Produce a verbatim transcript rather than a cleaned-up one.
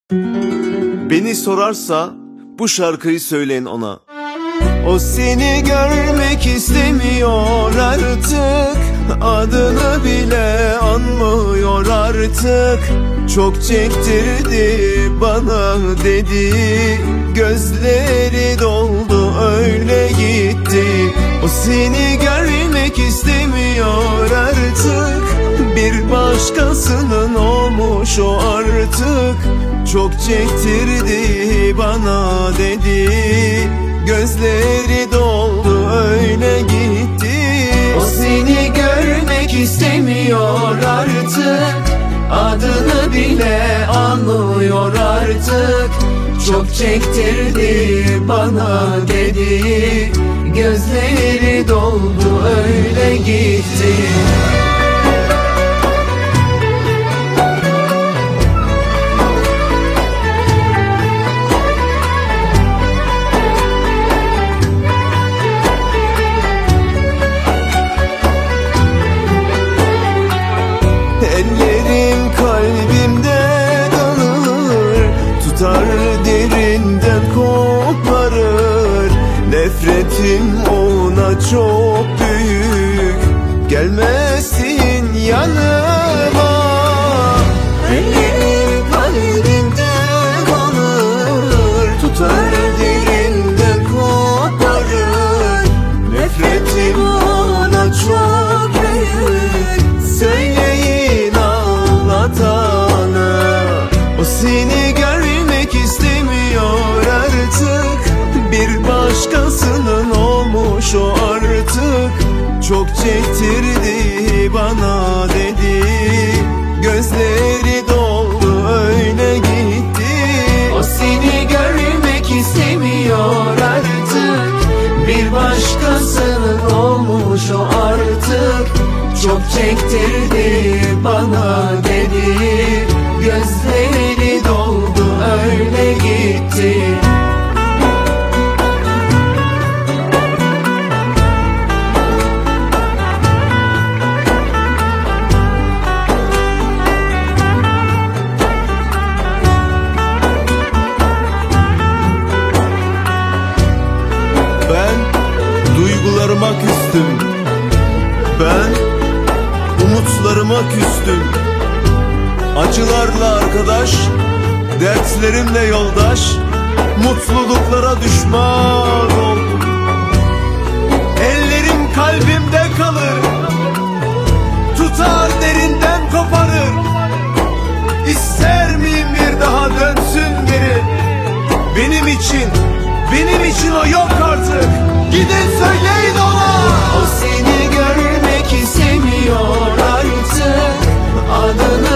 Beni sorarsa bu şarkıyı söyleyin ona. O seni görmek istemiyor artık, adını bile anmıyor artık. Çok çektirdi bana dedi, gözleri doldu öyle gitti. O seni görmek istemiyor artık, bir başkasının olmuş o artık. Çok çektirdi bana dedi, gözleri doldu öyle gitti. O seni görmek istemiyor artık, adını bile anmıyor artık. Çok çektirdi bana dedi, gözleri doldu öyle gitti. Ellerim kalbimde kalır, tutar derinden koparır. Nefretim ona çok büyük, gelmesin yanıma. Ellerim kalbimde kalır, tutar derinden koparır. Nefretim ona çok büyük, söyleyin anlatana. O seni görmek istemiyor artık, bir başkasının olmuş o artık. Çok çektirdi bana dedi, gözleri doldu öyle gitti. O seni görmek istemiyor artık, bir başkasının olmuş o artık. Çok çektirdi bana dedi, gözleri doldu öyle gitti. Ben duygularıma küstüm, ben umutlarıma küstüm. Acılarla arkadaş, dertlerimle yoldaş, mutluluklara düşman oldum. Ellerim kalbimde kalır, tutar derinden koparır. İster miyim bir daha dönsün geri? Benim için, benim için o yok artık. Gidin söyleyin ona. O seni görmek istemiyor artık, adını